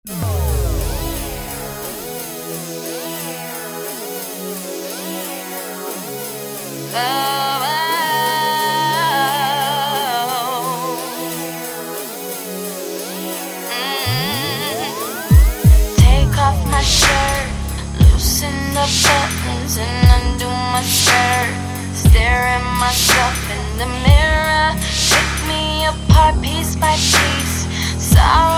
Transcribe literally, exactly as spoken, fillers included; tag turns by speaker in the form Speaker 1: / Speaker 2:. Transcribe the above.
Speaker 1: Take off my shirt, loosen the buttons and undo my skirt. Stare at myself in the mirror, pick me apart piece by piece. Sorry